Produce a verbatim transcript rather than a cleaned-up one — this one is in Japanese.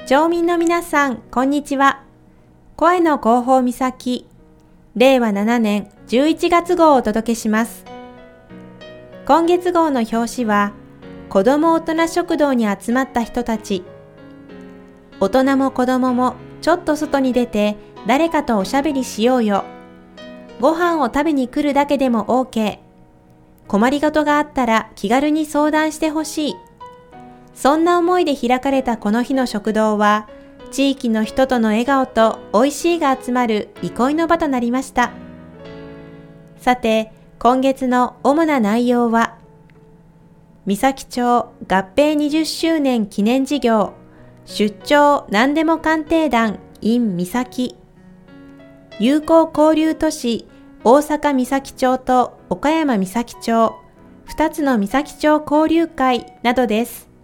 町民の皆さん、こんにちは。声の広報岬、れいわななねんじゅういちがつ号をお届けします。今月号の表紙は、子ども大人食堂に集まった人たち。大人も子どももちょっと外に出て誰かとおしゃべりしようよ。ご飯を食べに来るだけでも OK。困りごとがあったら気軽に相談してほしい。そんな思いで開かれたこの日の食堂は、地域の人との笑顔と美味しいが集まる憩いの場となりました。さて、今月の主な内容は、三崎町合併にじゅっしゅうねん記念事業、出張何でも鑑定団 in 三崎、友好交流都市大阪三崎町と岡山三崎町、ふたつの三崎町交流会などです。